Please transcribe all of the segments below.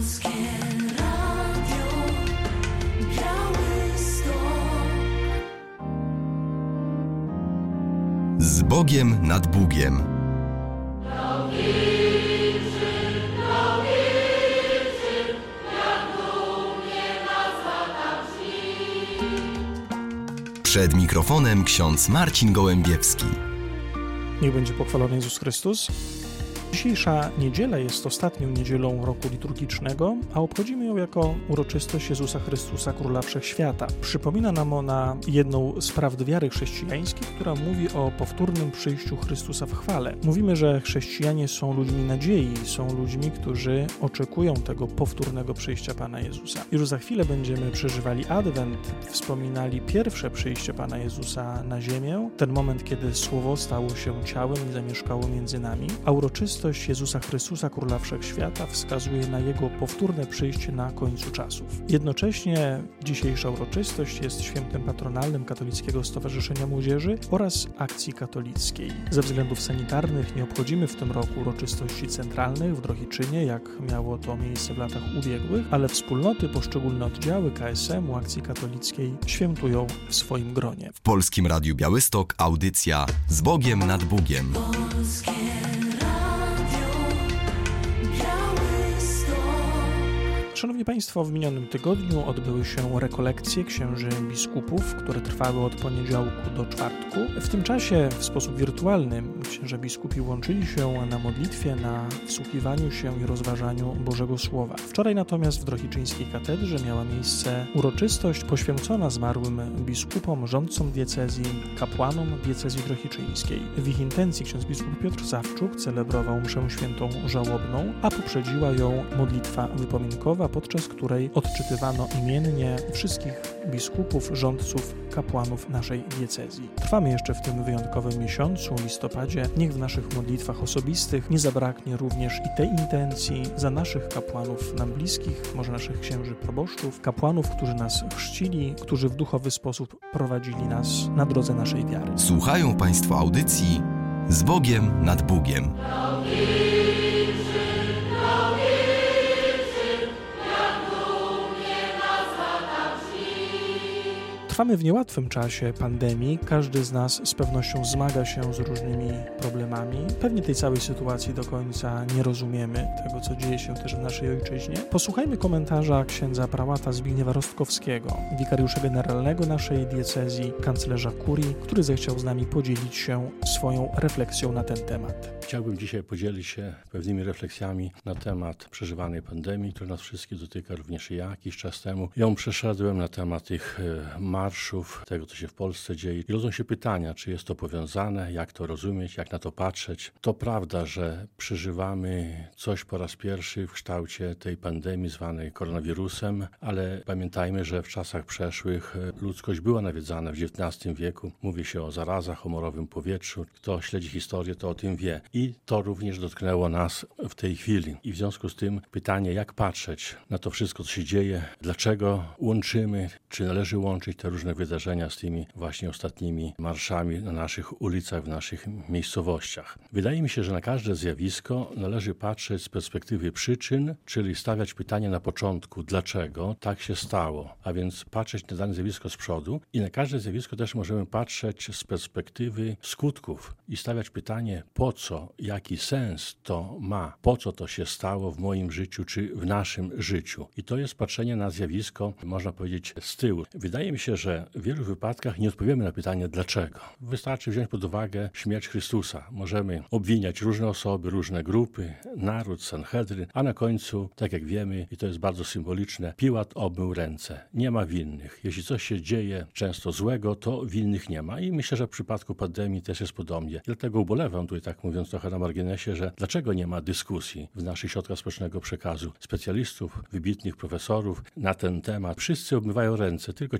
Z Bogiem nad Bugiem. Przed mikrofonem ksiądz Marcin Gołębiewski. Niech będzie pochwalony Jezus Chrystus. Dzisiejsza niedziela jest ostatnią niedzielą roku liturgicznego, a obchodzimy ją jako uroczystość Jezusa Chrystusa, Króla Wszechświata. Przypomina nam ona jedną z prawd wiary chrześcijańskiej, która mówi o powtórnym przyjściu Chrystusa w chwale. Mówimy, że chrześcijanie są ludźmi nadziei, są ludźmi, którzy oczekują tego powtórnego przyjścia Pana Jezusa. Już za chwilę będziemy przeżywali Adwent, wspominali pierwsze przyjście Pana Jezusa na ziemię, ten moment, kiedy Słowo stało się ciałem i zamieszkało między nami, a uroczystość Jezusa Chrystusa, Króla Wszechświata, wskazuje na Jego powtórne przyjście na końcu czasów. Jednocześnie dzisiejsza uroczystość jest świętem patronalnym Katolickiego Stowarzyszenia Młodzieży oraz Akcji Katolickiej. Ze względów sanitarnych nie obchodzimy w tym roku uroczystości centralnych w Drohiczynie, jak miało to miejsce w latach ubiegłych, ale wspólnoty, poszczególne oddziały KSM-u, Akcji Katolickiej świętują w swoim gronie. W Polskim Radiu Białystok audycja Z Bogiem nad Bugiem. Szanowni Państwo, w minionym tygodniu odbyły się rekolekcje księży biskupów, które trwały od poniedziałku do czwartku. W tym czasie w sposób wirtualny księże biskupi łączyli się na modlitwie, na wsłuchiwaniu się i rozważaniu Bożego Słowa. Wczoraj natomiast w Drohiczyńskiej katedrze miała miejsce uroczystość poświęcona zmarłym biskupom, rządcom diecezji, kapłanom diecezji drohiczyńskiej. W ich intencji ksiądz biskup Piotr Sawczuk celebrował mszę świętą żałobną, a poprzedziła ją modlitwa wypominkowa, podczas której odczytywano imiennie wszystkich biskupów, rządców, kapłanów naszej diecezji. Trwamy jeszcze w tym wyjątkowym miesiącu, listopadzie. Niech w naszych modlitwach osobistych nie zabraknie również i tej intencji za naszych kapłanów nam bliskich, może naszych księży proboszczów, kapłanów, którzy nas chrzcili, którzy w duchowy sposób prowadzili nas na drodze naszej wiary. Słuchają Państwo audycji Z Bogiem nad Bugiem. Trwamy w niełatwym czasie pandemii. Każdy z nas z pewnością zmaga się z różnymi problemami. Pewnie tej całej sytuacji do końca nie rozumiemy, tego co dzieje się też w naszej ojczyźnie. Posłuchajmy komentarza księdza prałata Zbigniewa Rostkowskiego, wikariusza generalnego naszej diecezji, kanclerza kurii, który zechciał z nami podzielić się swoją refleksją na ten temat. Chciałbym dzisiaj podzielić się pewnymi refleksjami na temat przeżywanej pandemii, która nas wszystkich dotyka, również ja jakiś czas temu ją przeszedłem na temat tych marszów, tego co się w Polsce dzieje. I rodzą się pytania, czy jest to powiązane, jak to rozumieć, jak na to patrzeć. To prawda, że przeżywamy coś po raz pierwszy w kształcie tej pandemii zwanej koronawirusem, ale pamiętajmy, że w czasach przeszłych ludzkość była nawiedzana w XIX wieku. Mówi się o zarazach, o morowym powietrzu. Kto śledzi historię, to o tym wie. I to również dotknęło nas w tej chwili. I w związku z tym pytanie, jak patrzeć na to wszystko, co się dzieje, dlaczego łączymy, czy należy łączyć te różne wydarzenia z tymi właśnie ostatnimi marszami na naszych ulicach, w naszych miejscowościach. Wydaje mi się, że na każde zjawisko należy patrzeć z perspektywy przyczyn, czyli stawiać pytanie na początku, dlaczego tak się stało, a więc patrzeć na dane zjawisko z przodu i na każde zjawisko też możemy patrzeć z perspektywy skutków i stawiać pytanie, po co, jaki sens to ma, po co to się stało w moim życiu czy w naszym życiu. I to jest patrzenie na zjawisko, można powiedzieć, z tyłu. Wydaje mi się, że w wielu wypadkach nie odpowiemy na pytanie dlaczego. Wystarczy wziąć pod uwagę śmierć Chrystusa. Możemy obwiniać różne osoby, różne grupy, naród, Sanhedryn, a na końcu, tak jak wiemy, i to jest bardzo symboliczne, Piłat obmył ręce. Nie ma winnych. Jeśli coś się dzieje często złego, to winnych nie ma. I myślę, że w przypadku pandemii też jest podobnie. Dlatego ubolewam tutaj, tak mówiąc trochę na marginesie, że dlaczego nie ma dyskusji w naszych środkach społecznego przekazu specjalistów, wybitnych profesorów na ten temat. Wszyscy obmywają ręce, tylko ciągle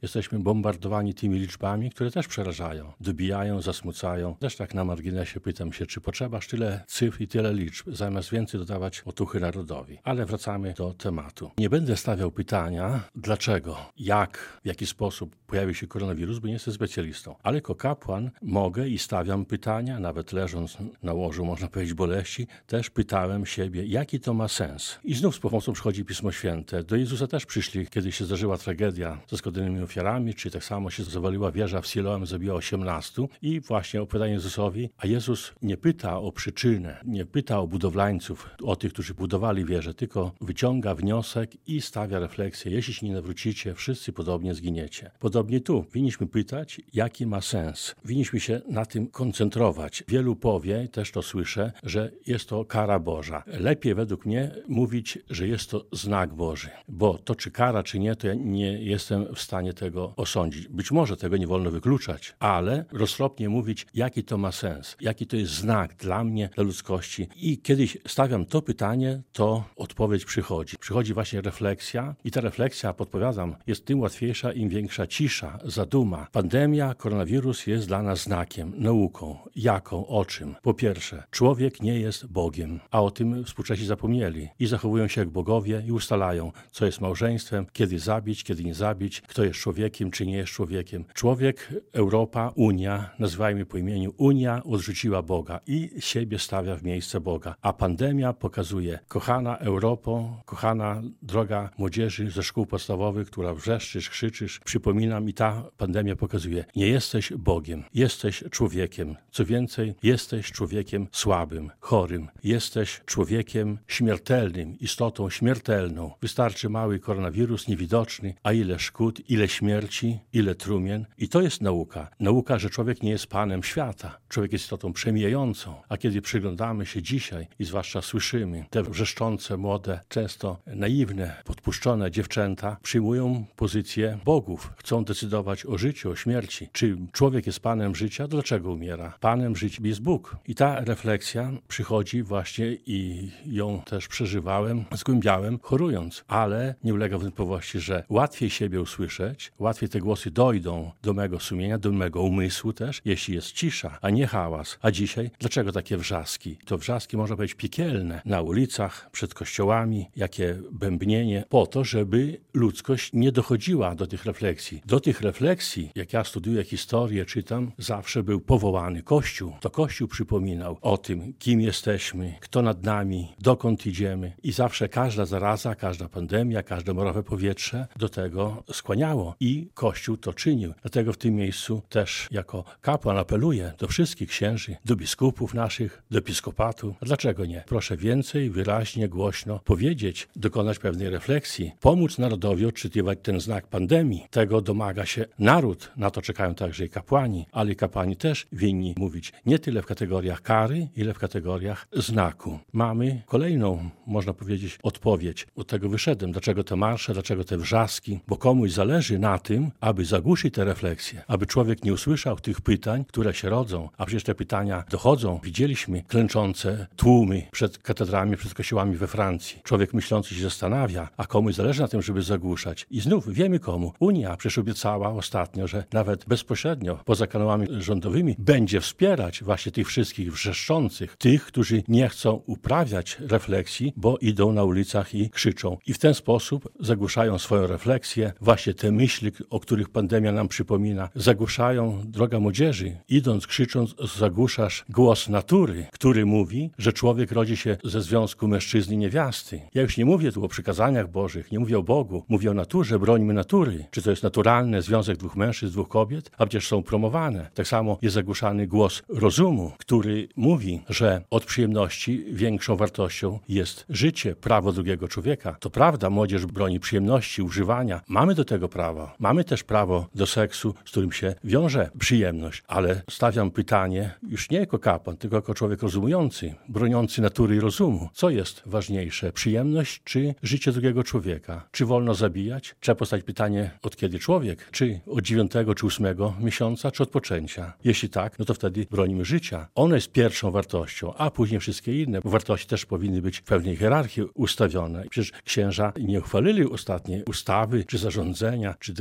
jesteśmy bombardowani tymi liczbami, które też przerażają, dobijają, zasmucają. Też tak na marginesie pytam się, czy potrzeba tyle cyfr i tyle liczb, zamiast więcej dodawać otuchy narodowi. Ale wracamy do tematu. Nie będę stawiał pytania, dlaczego, jak, w jaki sposób pojawił się koronawirus, bo nie jestem specjalistą. Ale jako kapłan mogę i stawiam pytania, nawet leżąc na łożu, można powiedzieć, boleści, też pytałem siebie, jaki to ma sens. I znów z pomocą przychodzi Pismo Święte. Do Jezusa też przyszli, kiedy się zdarzyła tragedia ze zgodnymi ofiarami, czy tak samo się zawaliła wieża w Siloam, zabiła 18 i właśnie opowiadają Jezusowi, a Jezus nie pyta o przyczynę, nie pyta o budowlańców, o tych, którzy budowali wieżę, tylko wyciąga wniosek i stawia refleksję. Jeśli się nie nawrócicie, wszyscy podobnie zginiecie. Podobnie tu. Winniśmy pytać, jaki ma sens. Winniśmy się na tym koncentrować. Wielu powie, też to słyszę, że jest to kara Boża. Lepiej według mnie mówić, że jest to znak Boży, bo to czy kara, czy nie, to ja nie jestem w stanie tego osądzić. Być może tego nie wolno wykluczać, ale roztropnie mówić, jaki to ma sens, jaki to jest znak dla mnie, dla ludzkości. I kiedyś stawiam to pytanie, to odpowiedź przychodzi. Przychodzi właśnie refleksja i ta refleksja, podpowiadam, jest tym łatwiejsza, im większa cisza, zaduma. Pandemia, koronawirus jest dla nas znakiem, nauką. Jaką? O czym? Po pierwsze, człowiek nie jest Bogiem, a o tym współczesi zapomnieli i zachowują się jak bogowie i ustalają, co jest małżeństwem, kiedy zabić, kiedy nie zabić, kto jest człowiekiem, czy nie jest człowiekiem. Człowiek, Europa, Unia, nazywajmy po imieniu, Unia odrzuciła Boga i siebie stawia w miejsce Boga. A pandemia pokazuje, kochana Europo, kochana droga młodzieży ze szkół podstawowych, która wrzeszczysz, krzyczysz, przypominam i ta pandemia pokazuje, nie jesteś Bogiem, jesteś człowiekiem. Co więcej, jesteś człowiekiem słabym, chorym, jesteś człowiekiem śmiertelnym, istotą śmiertelną. Wystarczy mały koronawirus, niewidoczny, a ile szkód, ile śmierci, ile trumien. I to jest nauka. Nauka, że człowiek nie jest panem świata. Człowiek jest istotą przemijającą. A kiedy przyglądamy się dzisiaj i zwłaszcza słyszymy, te wrzeszczące, młode, często naiwne, podpuszczone dziewczęta przyjmują pozycję bogów. Chcą decydować o życiu, o śmierci. Czy człowiek jest panem życia? Dlaczego umiera? Panem życia jest Bóg. I ta refleksja przychodzi właśnie i ją też przeżywałem, zgłębiałem, chorując. Ale nie ulega wątpliwości, że łatwiej siebie usłyszeć, łatwiej te głosy dojdą do mego sumienia, do mego umysłu też, jeśli jest cisza, a nie hałas. A dzisiaj, dlaczego takie wrzaski? To wrzaski, można powiedzieć, piekielne. Na ulicach, przed kościołami, jakie bębnienie, po to, żeby ludzkość nie dochodziła do tych refleksji. Do tych refleksji, jak ja studiuję historię, czytam, zawsze był powołany Kościół. To Kościół przypominał o tym, kim jesteśmy, kto nad nami, dokąd idziemy. I zawsze każda zaraza, każda pandemia, każde morowe powietrze do tego skłaniało. I Kościół to czynił. Dlatego w tym miejscu też jako kapłan apeluję do wszystkich księży, do biskupów naszych, do episkopatu. A dlaczego nie? Proszę więcej, wyraźnie, głośno powiedzieć, dokonać pewnej refleksji, pomóc narodowi odczytywać ten znak pandemii. Tego domaga się naród. Na to czekają także i kapłani, ale i kapłani też winni mówić nie tyle w kategoriach kary, ile w kategoriach znaku. Mamy kolejną, można powiedzieć, odpowiedź. Od tego wyszedłem. Dlaczego te marsze, dlaczego te wrzaski? Bo komuś zależy na tym, aby zagłuszyć te refleksje, aby człowiek nie usłyszał tych pytań, które się rodzą, a przecież te pytania dochodzą. Widzieliśmy klęczące tłumy przed katedrami, przed kościołami we Francji. Człowiek myślący się zastanawia, a komuś zależy na tym, żeby zagłuszać. I znów wiemy komu. Unia przecież obiecała ostatnio, że nawet bezpośrednio poza kanałami rządowymi będzie wspierać właśnie tych wszystkich wrzeszczących, tych, którzy nie chcą uprawiać refleksji, bo idą na ulicach i krzyczą. I w ten sposób zagłuszają swoją refleksję, właśnie te myśli, o których pandemia nam przypomina. Zagłuszają, droga młodzieży, idąc, krzycząc, zagłuszasz głos natury, który mówi, że człowiek rodzi się ze związku mężczyzny i niewiasty. Ja już nie mówię tu o przykazaniach bożych, nie mówię o Bogu, mówię o naturze, brońmy natury. Czy to jest naturalny związek dwóch mężczyzn, dwóch kobiet? A przecież są promowane. Tak samo jest zagłuszany głos rozumu, który mówi, że od przyjemności większą wartością jest życie, prawo drugiego człowieka. To prawda, młodzież broni przyjemności, używania. Mamy do tego prawo. Mamy też prawo do seksu, z którym się wiąże przyjemność. Ale stawiam pytanie, już nie jako kapłan, tylko jako człowiek rozumujący, broniący natury i rozumu. Co jest ważniejsze? Przyjemność czy życie drugiego człowieka? Czy wolno zabijać? Trzeba postawić pytanie, od kiedy człowiek? Czy od 9 czy 8 miesiąca, czy od poczęcia? Jeśli tak, no to wtedy bronimy życia. Ono jest pierwszą wartością, a później wszystkie inne wartości też powinny być w pewnej hierarchii ustawione. Przecież księża nie uchwalili ostatnie ustawy, czy zarządzenia, czy dyrektywy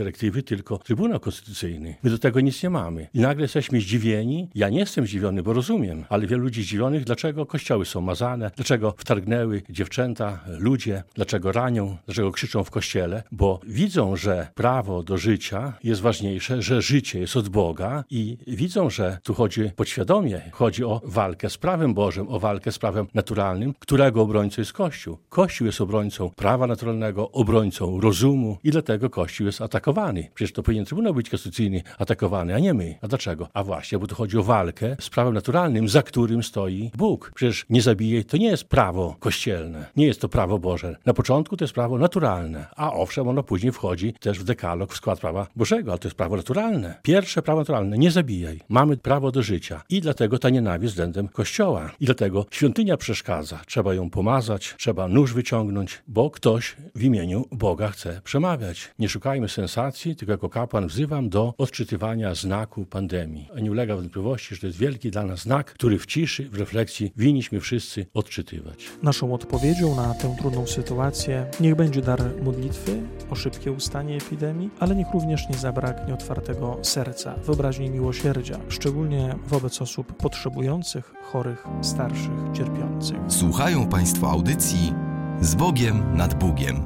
dyrektywy, tylko Trybunał Konstytucyjny. My do tego nic nie mamy. I nagle jesteśmy zdziwieni. Ja nie jestem zdziwiony, bo rozumiem, ale wielu ludzi zdziwionych, dlaczego kościoły są mazane, dlaczego wtargnęły dziewczęta, ludzie, dlaczego ranią, dlaczego krzyczą w kościele, bo widzą, że prawo do życia jest ważniejsze, że życie jest od Boga i widzą, że tu podświadomie chodzi o walkę z prawem Bożym, o walkę z prawem naturalnym, którego obrońcą jest Kościół. Kościół jest obrońcą prawa naturalnego, obrońcą rozumu i dlatego Kościół jest atakowany. Przecież to powinien Trybunał być Konstytucyjny atakowany, a nie my. A dlaczego? A właśnie, bo tu chodzi o walkę z prawem naturalnym, za którym stoi Bóg. Przecież nie zabijaj to nie jest prawo kościelne, nie jest to prawo Boże. Na początku to jest prawo naturalne, a owszem, ono później wchodzi też w dekalog, w skład prawa Bożego, ale to jest prawo naturalne. Pierwsze prawo naturalne, nie zabijaj. Mamy prawo do życia i dlatego ta nienawiść względem Kościoła. I dlatego świątynia przeszkadza. Trzeba ją pomazać, trzeba nóż wyciągnąć, bo ktoś w imieniu Boga chce przemawiać. Nie szukajmy sensacji, tylko jako kapłan wzywam do odczytywania znaku pandemii. A nie ulega wątpliwości, że to jest wielki dla nas znak, który w ciszy, w refleksji winniśmy wszyscy odczytywać. Naszą odpowiedzią na tę trudną sytuację niech będzie dar modlitwy o szybkie ustanie epidemii, ale niech również nie zabraknie otwartego serca, wyobraźni i miłosierdzia, szczególnie wobec osób potrzebujących, chorych, starszych, cierpiących. Słuchają Państwo audycji Z Bogiem nad Bugiem.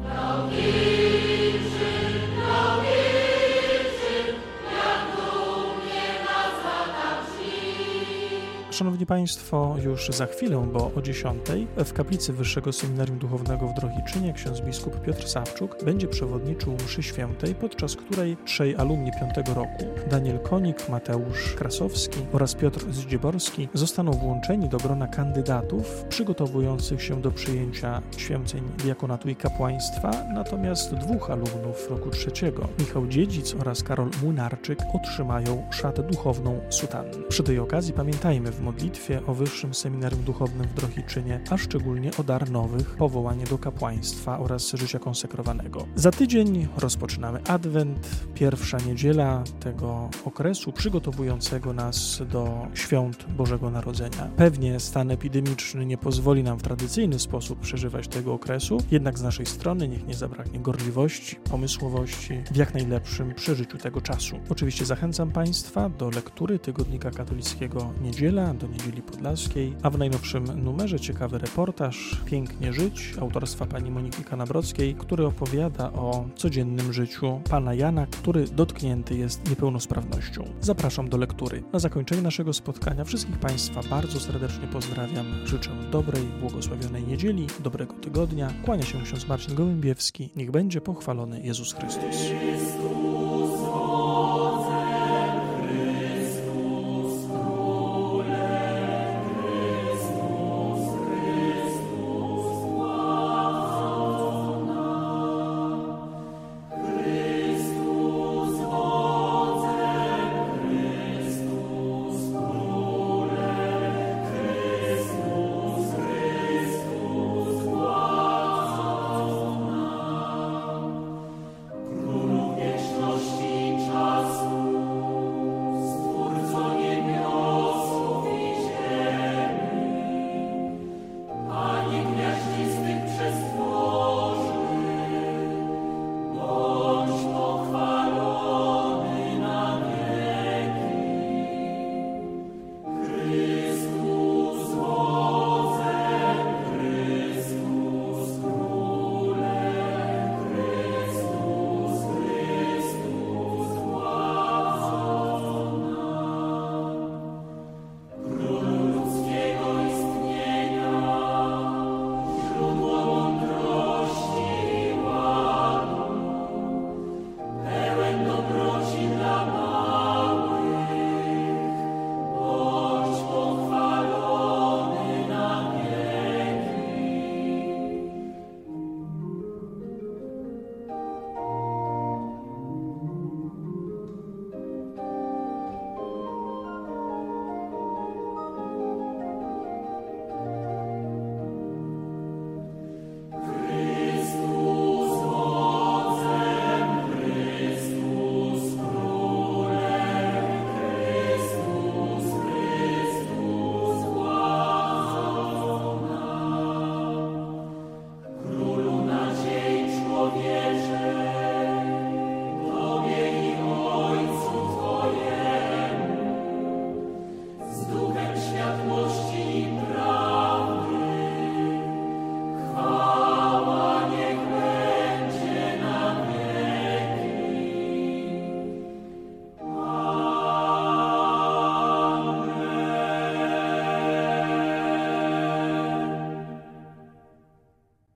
Szanowni Państwo, już za chwilę, bo o 10:00 w kaplicy Wyższego Seminarium Duchownego w Drohiczynie ksiądz biskup Piotr Sawczuk będzie przewodniczył mszy świętej, podczas której 3 alumni 5. roku, Daniel Konik, Mateusz Krasowski oraz Piotr Zdzieborski, zostaną włączeni do grona kandydatów przygotowujących się do przyjęcia święceń diakonatu i kapłaństwa, natomiast 2 alumnów roku 3, Michał Dziedzic oraz Karol Młynarczyk, otrzymają szatę duchowną sutanny. Przy tej okazji pamiętajmy w modlitwie o Wyższym Seminarium Duchownym w Drohiczynie, a szczególnie o dar nowych, powołanie do kapłaństwa oraz życia konsekrowanego. Za tydzień rozpoczynamy Adwent, pierwsza niedziela tego okresu przygotowującego nas do świąt Bożego Narodzenia. Pewnie stan epidemiczny nie pozwoli nam w tradycyjny sposób przeżywać tego okresu, jednak z naszej strony niech nie zabraknie gorliwości, pomysłowości w jak najlepszym przeżyciu tego czasu. Oczywiście zachęcam Państwa do lektury Tygodnika Katolickiego Niedziela, do Niedzieli Podlaskiej, a w najnowszym numerze ciekawy reportaż Pięknie żyć autorstwa pani Moniki Kanabrockiej, który opowiada o codziennym życiu pana Jana, który dotknięty jest niepełnosprawnością. Zapraszam do lektury. Na zakończenie naszego spotkania wszystkich Państwa bardzo serdecznie pozdrawiam. Życzę dobrej, błogosławionej niedzieli, dobrego tygodnia. Kłania się ksiądz Marcin Gołębiewski. Niech będzie pochwalony Jezus Chrystus.